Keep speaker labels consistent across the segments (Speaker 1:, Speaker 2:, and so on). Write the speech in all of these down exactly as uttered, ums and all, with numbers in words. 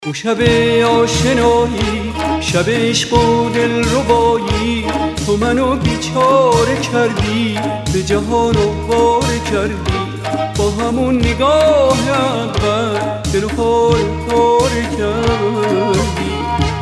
Speaker 1: او شب آشنایی، شب عشق و دلربایی، تو منو بیچاره کردی، به جهان آواره کردی. با همون نگاه اول دلو پاره پاره کردی.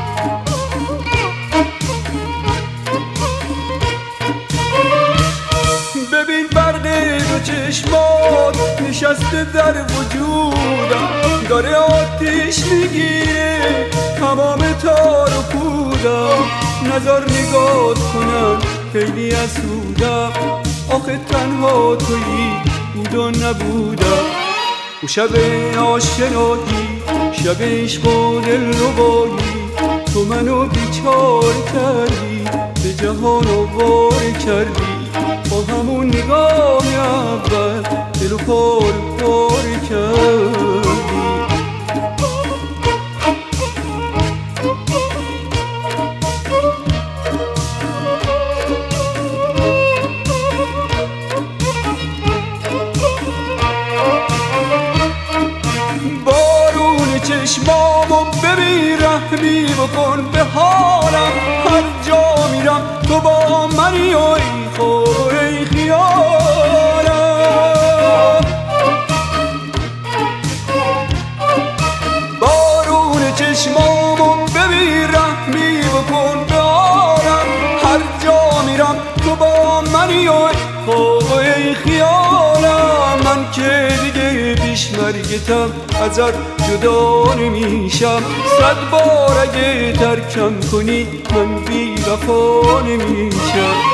Speaker 1: ببین برق دو چشمات نشسته در وجودم، داره آتیش میگیره تمام تار و پودم. نظر نگاه کنم خیلی اسودم، آخه تنها تویی بود و نبودم. او شب آشنایی، شب عشق و دلربایی، تو منو بیچاره کردی، به جهان آواره کردی. با همون نگاه اول دلو پاره پاره کردی. بارون چشمامو ببین، رحمی بکن به حالم. هر جا میرم تو با منی و ای خوب ای خیالم. بارون چشمامو ببین، رحمی بکن به حالم. هر جا میرم تو با منی و ای خوب ای خیالم. من که دیگه پیش مرگتم ازت جدا نمیشم، صد بار اگه ترکم کنی من بی وفا نمیشم.